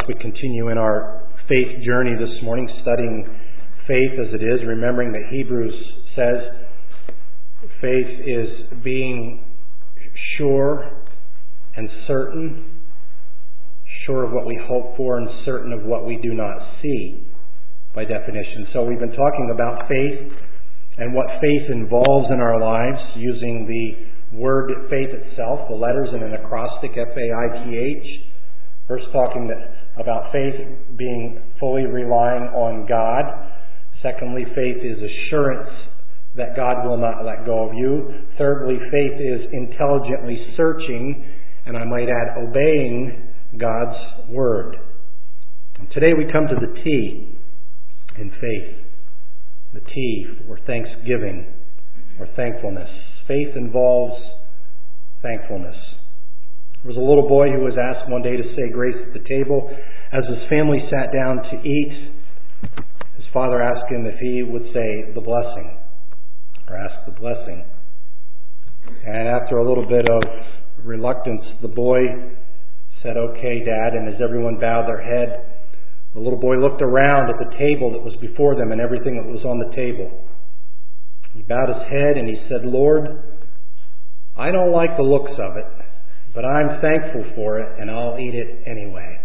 we continue in our faith journey this morning, studying faith as it is, remembering that Hebrews says faith is being sure and certain, sure of what we hope for and certain of what we do not see, by definition. So we've been talking about faith and what faith involves in our lives, using the word faith itself, the letters in an acrostic, F-A-I-T-H. First talking about faith being fully relying on God. Secondly, faith is assurance that God will not let go of you. Thirdly, faith is intelligently searching, and I might add, obeying God's word. And today we come to the T in faith. The T for thanksgiving or thankfulness. Faith involves thankfulness. There was a little boy who was asked one day to say grace at the table. As his family sat down to eat, his father asked him if he would say the blessing, or ask the blessing. And after a little bit of reluctance, the boy said, "Okay, Dad," and as everyone bowed their head, the little boy looked around at the table that was before them and everything that was on the table. He bowed his head and he said, "Lord, I don't like the looks of it, but I'm thankful for it and I'll eat it anyway."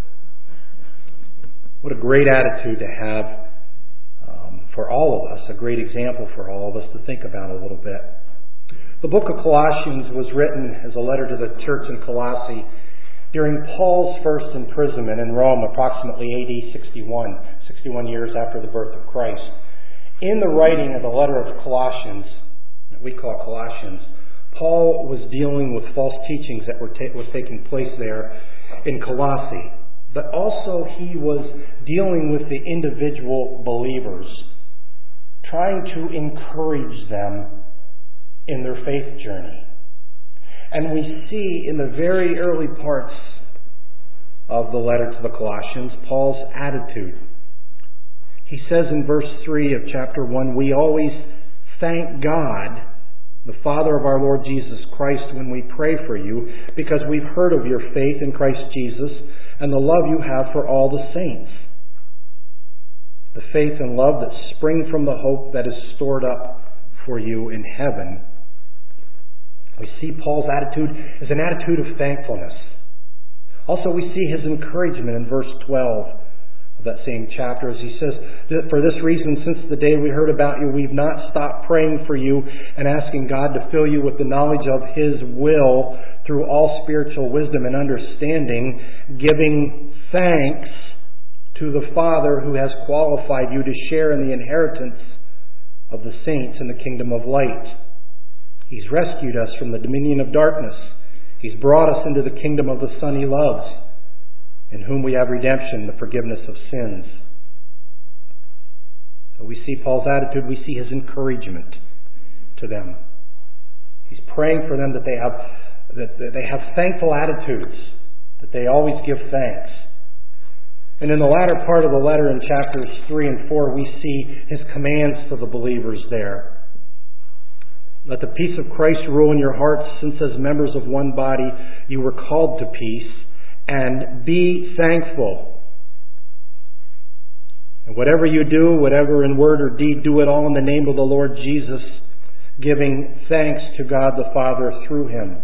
What a great attitude to have for all of us, a great example for all of us to think about a little bit. The book of Colossians was written as a letter to the church in Colossae during Paul's first imprisonment in Rome, approximately AD 61 years after the birth of Christ. In the writing of the letter of Colossians, that we call Colossians, Paul was dealing with false teachings that was taking place there in Colossae. But also he was dealing with the individual believers, trying to encourage them in their faith journey. And we see in the very early parts of the letter to the Colossians, Paul's attitude. He says in verse 3 of chapter 1, "We always thank God, the Father of our Lord Jesus Christ, when we pray for you, because we've heard of your faith in Christ Jesus and the love you have for all the saints. The faith and love that spring from the hope that is stored up for you in heaven." We see Paul's attitude as an attitude of thankfulness. Also, we see his encouragement in verse 12 of that same chapter, as he says, "For this reason, since the day we heard about you, we've not stopped praying for you and asking God to fill you with the knowledge of His will through all spiritual wisdom and understanding, giving thanks to the Father who has qualified you to share in the inheritance of the saints in the kingdom of light. He's rescued us from the dominion of darkness. He's brought us into the kingdom of the Son He loves, in whom we have redemption, the forgiveness of sins." So we see Paul's attitude, we see his encouragement to them. He's praying for them that they have thankful attitudes, that they always give thanks. And in the latter part of the letter in chapters 3 and 4, we see his commands to the believers there. "Let the peace of Christ rule in your hearts, since as members of one body you were called to peace, and be thankful. And whatever you do, whatever in word or deed, do it all in the name of the Lord Jesus, giving thanks to God the Father through Him."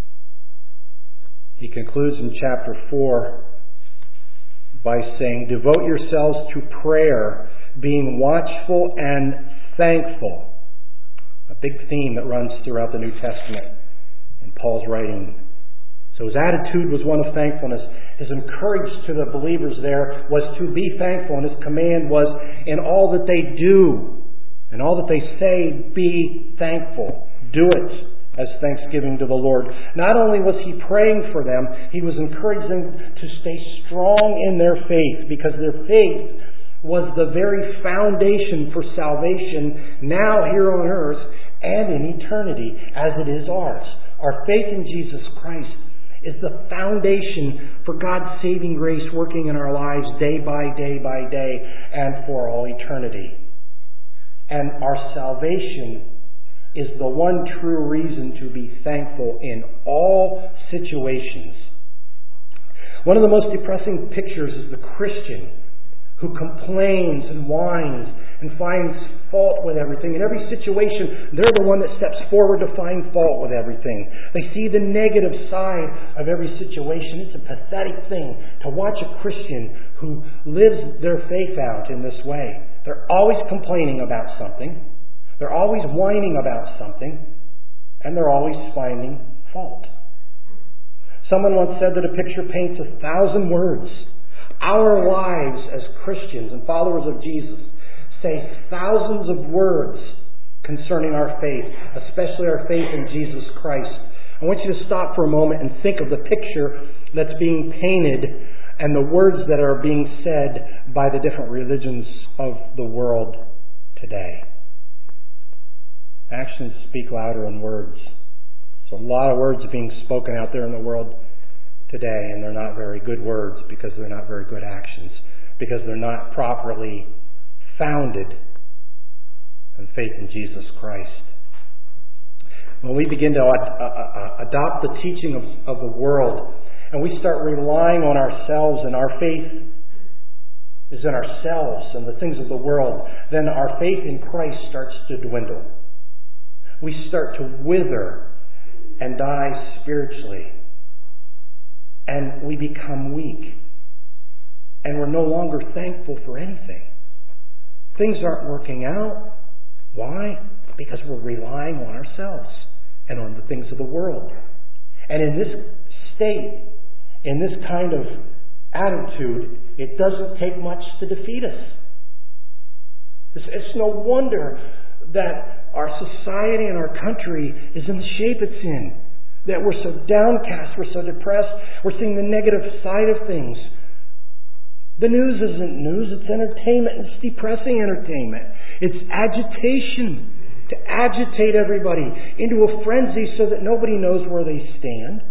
He concludes in chapter 4 by saying, "Devote yourselves to prayer, being watchful and thankful." A big theme that runs throughout the New Testament in Paul's writing. So his attitude was one of thankfulness. His encouragement to the believers there was to be thankful, and his command was, in all that they do and all that they say, be thankful. Do it as thanksgiving to the Lord. Not only was he praying for them, he was encouraging them to stay strong in their faith, because their faith was the very foundation for salvation now here on earth and in eternity, as it is ours. Our faith in Jesus Christ is the foundation for God's saving grace working in our lives day by day by day and for all eternity. And our salvation is the one true reason to be thankful in all situations. One of the most depressing pictures is the Christian who complains and whines and finds fault with everything. In every situation, they're the one that steps forward to find fault with everything. They see the negative side of every situation. It's a pathetic thing to watch a Christian who lives their faith out in this way. They're always complaining about something. They're always whining about something. And they're always finding fault. Someone once said that a picture paints 1,000 words. Our lives as Christians and followers of Jesus say thousands of words concerning our faith, especially our faith in Jesus Christ. I want you to stop for a moment and think of the picture that's being painted and the words that are being said by the different religions of the world today. Actions speak louder than words. There's a lot of words being spoken out there in the world today, and they're not very good words because they're not very good actions, because they're not properly founded in faith in Jesus Christ. When we begin to adopt the teaching of the world, and we start relying on ourselves, and our faith is in ourselves and the things of the world, then our faith in Christ starts to dwindle. We start to wither and die spiritually. And we become weak. And we're no longer thankful for anything. Things aren't working out. Why? Because we're relying on ourselves and on the things of the world. And in this state, in this kind of attitude, it doesn't take much to defeat us. It's no wonder that our society and our country is in the shape it's in. That we're so downcast, we're so depressed, we're seeing the negative side of things. The news isn't news, it's entertainment, it's depressing entertainment. It's agitation, to agitate everybody into a frenzy so that nobody knows where they stand.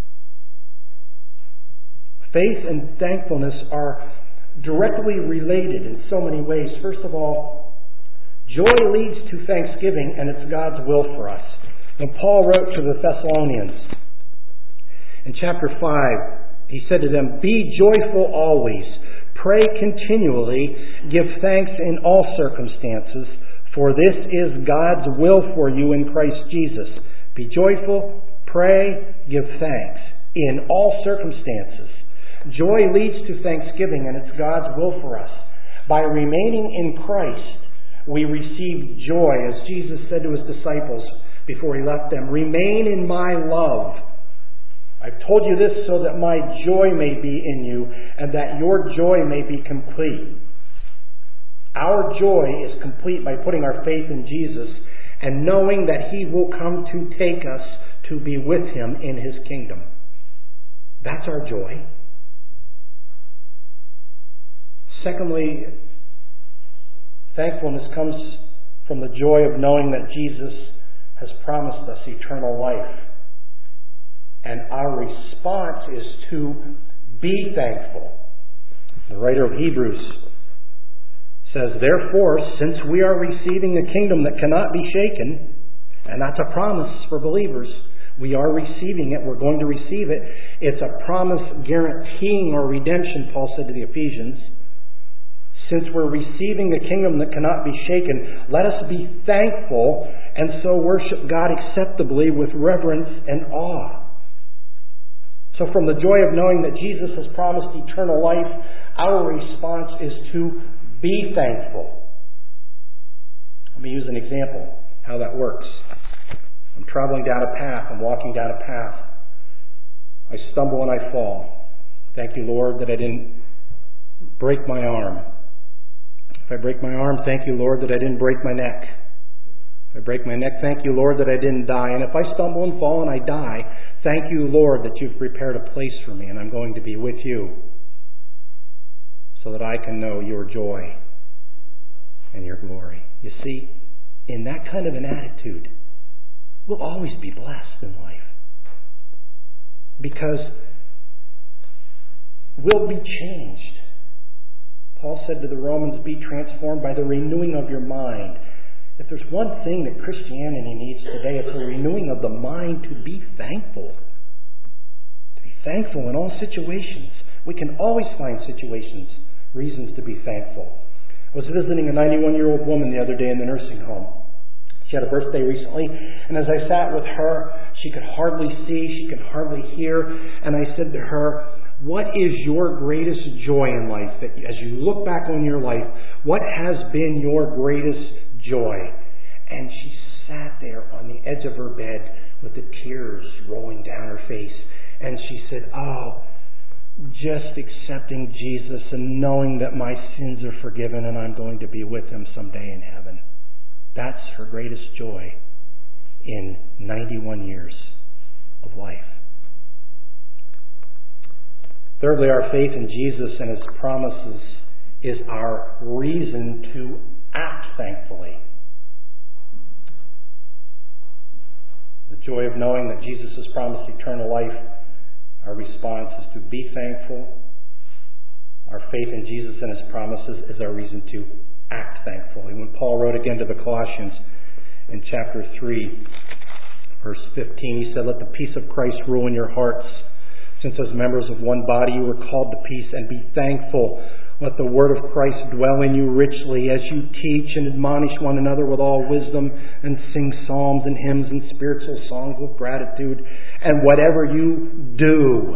Faith and thankfulness are directly related in so many ways. First of all, joy leads to thanksgiving, and it's God's will for us. And Paul wrote to the Thessalonians in chapter 5, he said to them, "Be joyful always, pray continually, give thanks in all circumstances, for this is God's will for you in Christ Jesus." Be joyful, pray, give thanks in all circumstances. Joy leads to thanksgiving, and it's God's will for us. By remaining in Christ, we receive joy, as Jesus said to his disciples before he left them, "Remain in my love. I've told you this so that my joy may be in you and that your joy may be complete." Our joy is complete by putting our faith in Jesus and knowing that he will come to take us to be with him in his kingdom. That's our joy. Secondly, thankfulness comes from the joy of knowing that Jesus has promised us eternal life. And our response is to be thankful. The writer of Hebrews says, "Therefore, since we are receiving a kingdom that cannot be shaken," and that's a promise for believers, we are receiving it, we're going to receive it. It's a promise guaranteeing our redemption, Paul said to the Ephesians. Since we're receiving a kingdom that cannot be shaken, let us be thankful and so worship God acceptably with reverence and awe. So from the joy of knowing that Jesus has promised eternal life, our response is to be thankful. Let me use an example how that works. I'm traveling down a path, I'm walking down a path. I stumble and I fall. Thank you, Lord, that I didn't break my arm. If I break my arm, thank you, Lord, that I didn't break my neck. If I break my neck, thank you, Lord, that I didn't die. And if I stumble and fall and I die, thank you, Lord, that you've prepared a place for me and I'm going to be with you so that I can know your joy and your glory. You see, in that kind of an attitude, we'll always be blessed in life because we'll be changed. Paul said to the Romans, "Be transformed by the renewing of your mind." If there's one thing that Christianity needs today, it's a renewing of the mind to be thankful. To be thankful in all situations. We can always find reasons to be thankful. I was visiting a 91-year-old woman the other day in the nursing home. She had a birthday recently, and as I sat with her, she could hardly see, she could hardly hear, and I said to her, what is your greatest joy in life? That as you look back on your life, what has been your greatest joy? And she sat there on the edge of her bed with the tears rolling down her face, and she said, just accepting Jesus and knowing that my sins are forgiven and I'm going to be with Him someday in heaven. That's her greatest joy in 91 years of life. Thirdly, our faith in Jesus and His promises is our reason to act thankfully. The joy of knowing that Jesus has promised eternal life, our response is to be thankful. Our faith in Jesus and His promises is our reason to act thankfully. When Paul wrote again to the Colossians in chapter 3, verse 15, he said, let the peace of Christ rule in your hearts, since as members of one body you were called to peace, and be thankful. Let the word of Christ dwell in you richly as you teach and admonish one another with all wisdom, and sing psalms and hymns and spiritual songs with gratitude. And whatever you do,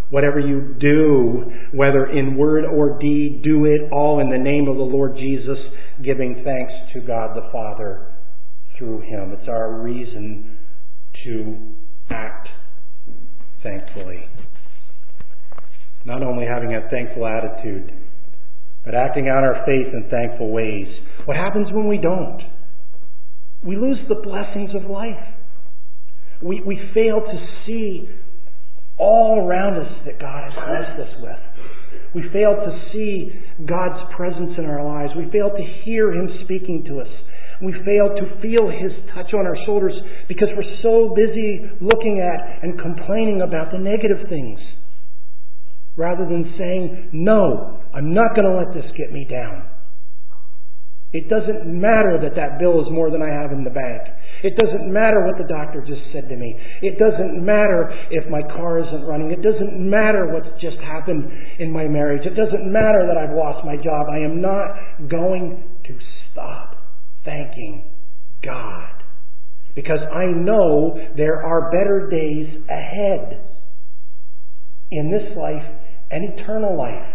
whether in word or deed, do it all in the name of the Lord Jesus, giving thanks to God the Father through Him. It's our reason to act thankfully. Not only having a thankful attitude, but acting out our faith in thankful ways. What happens when we don't? We lose the blessings of life. We fail to see all around us that God has blessed us with. We fail to see God's presence in our lives. We fail to hear Him speaking to us. We fail to feel His touch on our shoulders because we're so busy looking at and complaining about the negative things, rather than saying, no, I'm not going to let this get me down. It doesn't matter that bill is more than I have in the bank. It doesn't matter what the doctor just said to me. It doesn't matter if my car isn't running. It doesn't matter what's just happened in my marriage. It doesn't matter that I've lost my job. I am not going to stop thanking God, because I know there are better days ahead in this life and eternal life.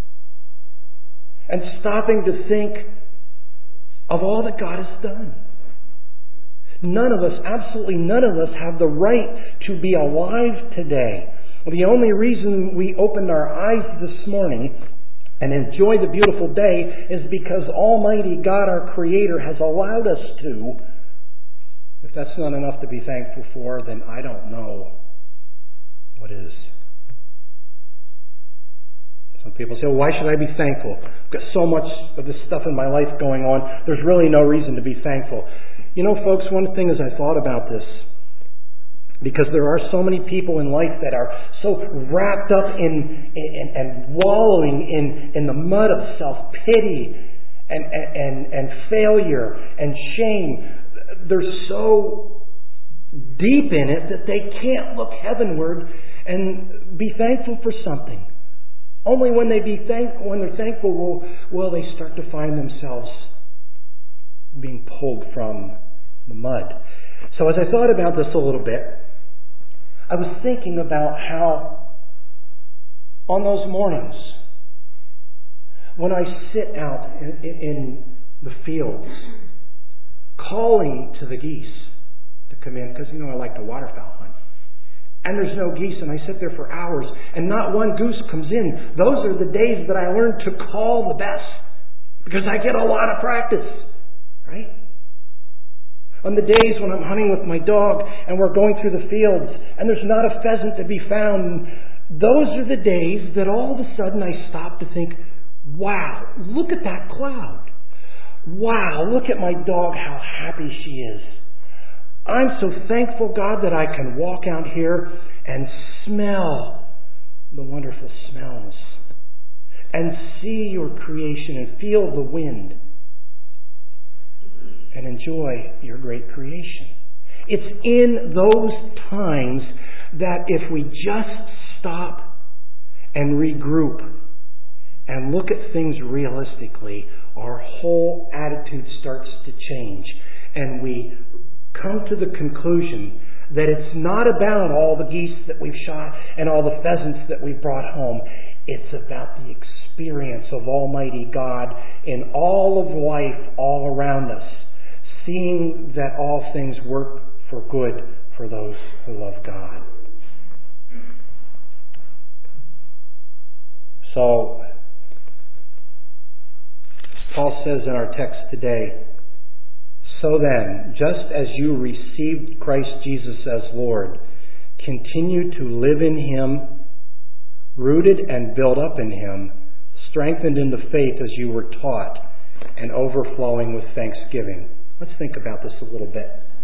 And stopping to think of all that God has done. None of us, absolutely none of us, have the right to be alive today. The only reason we opened our eyes this morning and enjoy the beautiful day is because Almighty God, our Creator, has allowed us to. If that's not enough to be thankful for, then I don't know what is. Some people say, well, why should I be thankful? I've got so much of this stuff in my life going on. There's really no reason to be thankful. You know, folks, one thing as I thought about this, because there are so many people in life that are so wrapped up in and wallowing in the mud of self-pity and failure and shame. They're so deep in it that they can't look heavenward and be thankful for something. Only when they're thankful will they start to find themselves being pulled from the mud. So as I thought about this a little bit, I was thinking about how on those mornings when I sit out in the fields calling to the geese to come in, because I like to waterfowl hunt, and there's no geese, and I sit there for hours, and not one goose comes in. Those are the days that I learned to call the best, because I get a lot of practice, right? On the days when I'm hunting with my dog, and we're going through the fields, and there's not a pheasant to be found, those are the days that all of a sudden I stop to think, wow, look at that cloud. Wow, look at my dog, how happy she is. I'm so thankful, God, that I can walk out here and smell the wonderful smells and see your creation and feel the wind and enjoy your great creation. It's in those times that if we just stop and regroup and look at things realistically, our whole attitude starts to change. And we come to the conclusion that it's not about all the geese that we've shot and all the pheasants that we've brought home. It's about the experience of Almighty God in all of life all around us, seeing that all things work for good for those who love God. So, Paul says in our text today, so then, just as you received Christ Jesus as Lord, continue to live in Him, rooted and built up in Him, strengthened in the faith as you were taught, and overflowing with thanksgiving. Let's think about this a little bit.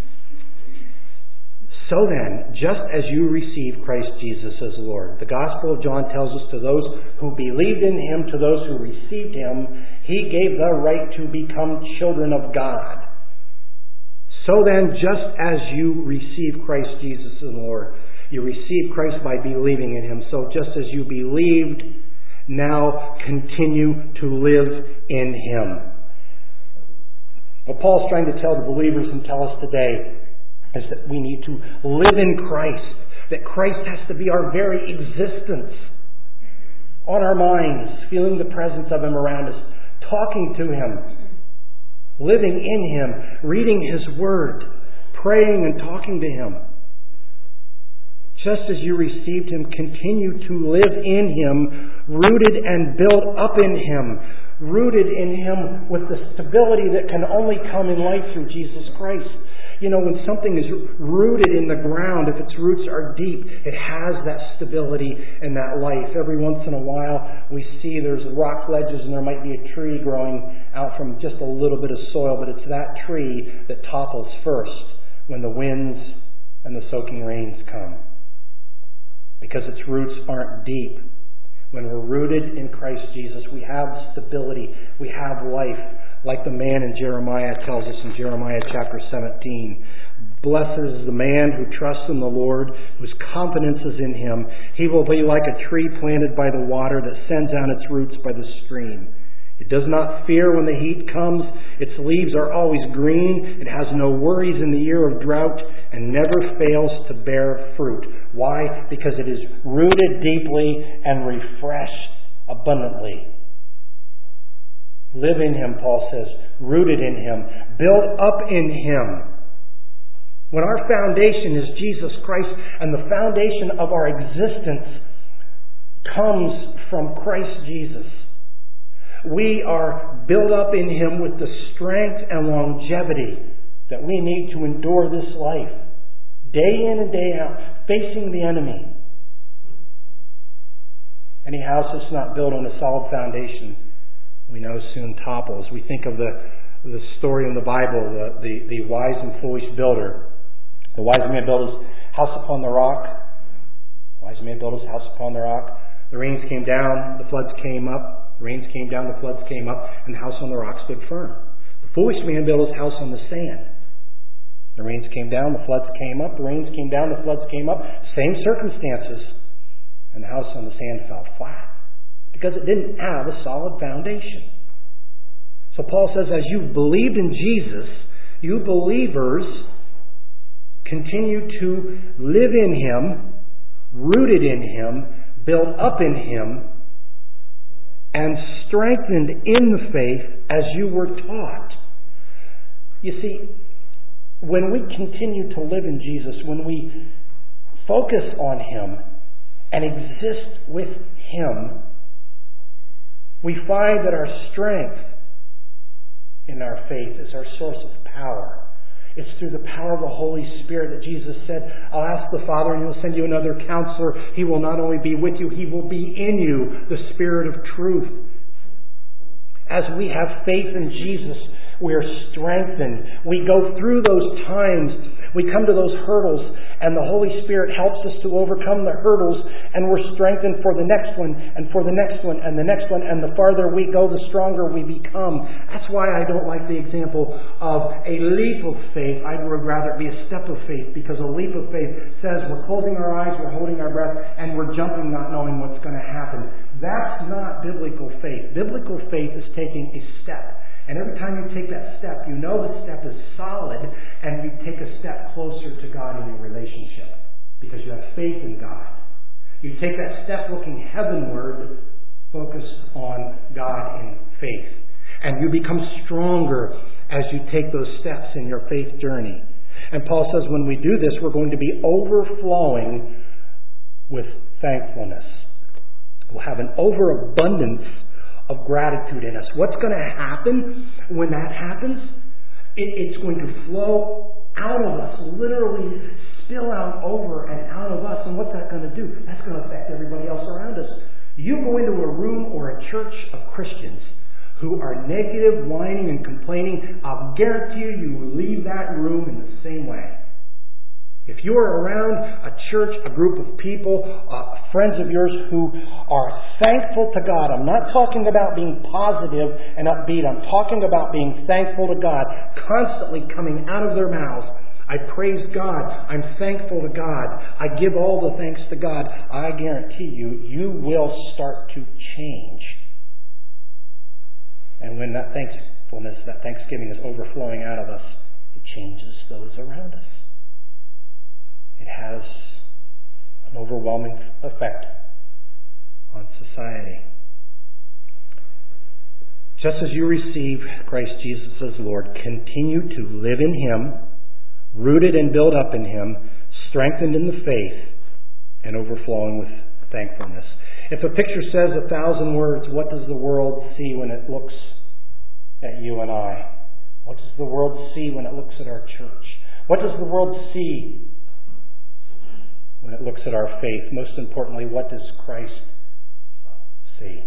So then, just as you received Christ Jesus as Lord, the Gospel of John tells us to those who believed in Him, to those who received Him, He gave the right to become children of God. So then, just as you received Christ Jesus as Lord, you received Christ by believing in Him. So just as you believed, now continue to live in Him. What Paul's trying to tell the believers and tell us today is that we need to live in Christ. That Christ has to be our very existence. On our minds, feeling the presence of Him around us, talking to Him, living in Him, reading His Word, praying and talking to Him. Just as you received Him, continue to live in Him, rooted and built up in Him, rooted in Him with the stability that can only come in life through Jesus Christ. You know, when something is rooted in the ground, if its roots are deep, it has that stability and that life. Every once in a while, we see there's rock ledges and there might be a tree growing out from just a little bit of soil, but it's that tree that topples first when the winds and the soaking rains come, because its roots aren't deep. When we're rooted in Christ Jesus, we have stability, we have life. Like the man in Jeremiah tells us in Jeremiah chapter 17. Blessed is the man who trusts in the Lord, whose confidence is in Him. He will be like a tree planted by the water that sends out its roots by the stream. It does not fear when the heat comes. Its leaves are always green. It has no worries in the year of drought and never fails to bear fruit. Why? Because it is rooted deeply and refreshed abundantly. Live in Him, Paul says, rooted in Him, built up in Him. When our foundation is Jesus Christ and the foundation of our existence comes from Christ Jesus, we are built up in Him with the strength and longevity that we need to endure this life, day in and day out, facing the enemy. Any house that's not built on a solid foundation, we know soon topples. We think of the story in the Bible, the wise and foolish builder. The wise man built his house upon the rock. The wise man built his house upon the rock. The rains came down, the floods came up. The rains came down, the floods came up, and the house on the rock stood firm. The foolish man built his house on the sand. The rains came down, the floods came up. The rains came down, the floods came up. Same circumstances. And the house on the sand fell flat, because it didn't have a solid foundation. So Paul says, as you've believed in Jesus, you believers continue to live in Him, rooted in Him, built up in Him, and strengthened in the faith as you were taught. You see, when we continue to live in Jesus, when we focus on Him and exist with Him, we find that our strength in our faith is our source of power. It's through the power of the Holy Spirit that Jesus said, I'll ask the Father and He'll send you another counselor. He will not only be with you, He will be in you, the Spirit of truth. As we have faith in Jesus, we're strengthened. We go through those times. We come to those hurdles, and the Holy Spirit helps us to overcome the hurdles, and we're strengthened for the next one, and for the next one, and the next one, and the farther we go, the stronger we become. That's why I don't like the example of a leap of faith. I would rather it be a step of faith, because a leap of faith says we're closing our eyes, we're holding our breath, and we're jumping not knowing what's going to happen. That's not biblical faith. Biblical faith is taking a step. And every time you take that step, you know the step is solid, and you take a step closer to God in your relationship because you have faith in God. You take that step looking heavenward, focused on God in faith. And you become stronger as you take those steps in your faith journey. And Paul says when we do this, we're going to be overflowing with thankfulness. We'll have an overabundance of gratitude in us. What's going to happen when that happens? It's going to flow out of us, literally spill out over and out of us. And what's that going to do? That's going to affect everybody else around us. You go into a room or a church of Christians who are negative, whining, and complaining, I'll guarantee you leave that room in the same way. If you are around a church, a group of people, friends of yours who are thankful to God, I'm not talking about being positive and upbeat, I'm talking about being thankful to God, constantly coming out of their mouths. I praise God, I'm thankful to God, I give all the thanks to God. I guarantee you, you will start to change. And when that thankfulness, that thanksgiving is overflowing out of us, it changes those around us. It has an overwhelming effect on society. Just as you receive Christ Jesus as Lord, continue to live in Him, rooted and built up in Him, strengthened in the faith, and overflowing with thankfulness. If a picture says 1,000 words, what does the world see when it looks at you and I? What does the world see when it looks at our church? What does the world see when it looks at our faith? Most importantly, what does Christ see?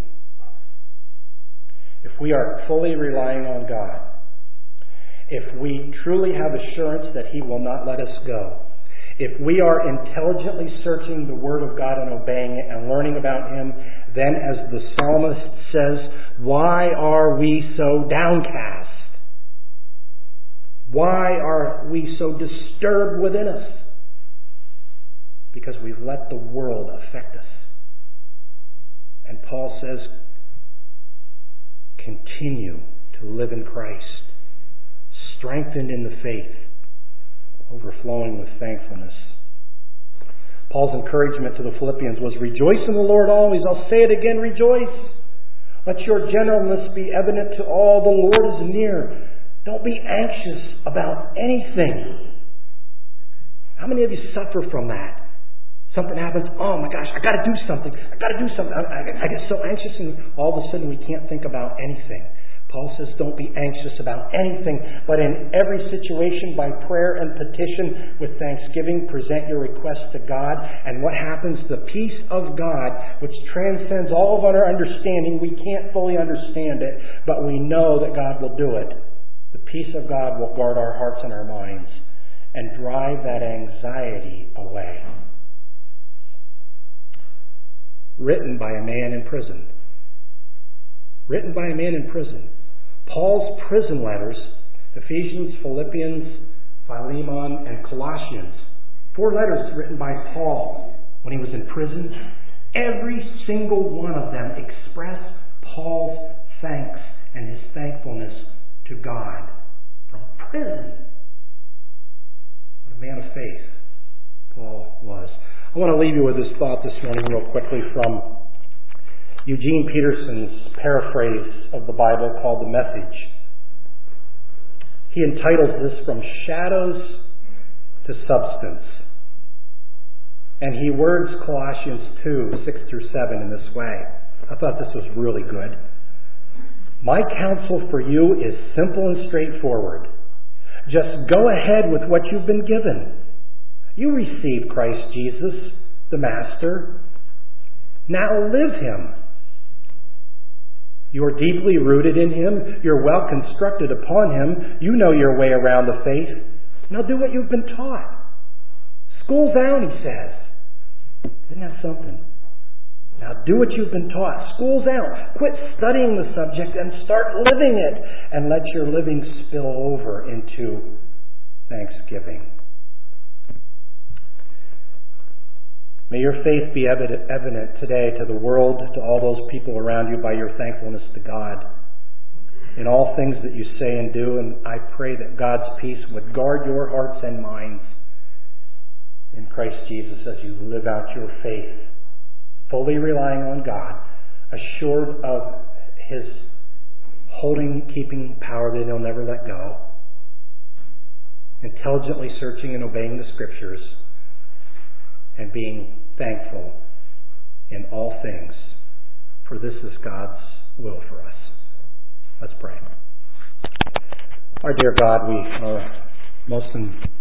If we are fully relying on God, if we truly have assurance that He will not let us go, if we are intelligently searching the Word of God and obeying it and learning about Him, then as the psalmist says, why are we so downcast? Why are we so disturbed within us? Because we've let the world affect us. And Paul says, continue to live in Christ, strengthened in the faith, overflowing with thankfulness. Paul's encouragement to the Philippians was, rejoice in the Lord always. I'll say it again, rejoice. Let your gentleness be evident to all. The Lord is near. Don't be anxious about anything. How many of you suffer from that? Something happens, oh my gosh, I got to do something. I get so anxious, and all of a sudden we can't think about anything. Paul says, don't be anxious about anything, but in every situation, by prayer and petition, with thanksgiving, present your requests to God. And what happens? The peace of God, which transcends all of our understanding, we can't fully understand it, but we know that God will do it. The peace of God will guard our hearts and our minds and drive that anxiety away. Written by a man in prison. Written by a man in prison. Paul's prison letters, Ephesians, Philippians, Philemon, and Colossians. 4 letters written by Paul when he was in prison. Every single one of them express Paul's thanks and his thankfulness to God from prison. What a man of faith Paul was. I want to leave you with this thought this morning real quickly from Eugene Peterson's paraphrase of the Bible called The Message. He entitles this From Shadows to Substance. And he words Colossians 2, 6 through 7 in this way. I thought this was really good. My counsel for you is simple and straightforward. Just go ahead with what you've been given. You received Christ Jesus, the Master. Now live Him. You are deeply rooted in Him. You're well constructed upon Him. You know your way around the faith. Now do what you've been taught. School's out, he says. Isn't that something? Now do what you've been taught. School's out. Quit studying the subject and start living it. And let your living spill over into thanksgiving. May your faith be evident today to the world, to all those people around you, by your thankfulness to God in all things that you say and do. And I pray that God's peace would guard your hearts and minds in Christ Jesus as you live out your faith, fully relying on God, assured of His holding, keeping power that He'll never let go, intelligently searching and obeying the Scriptures, and being thankful in all things, for this is God's will for us. Let's pray. Our dear God, we are most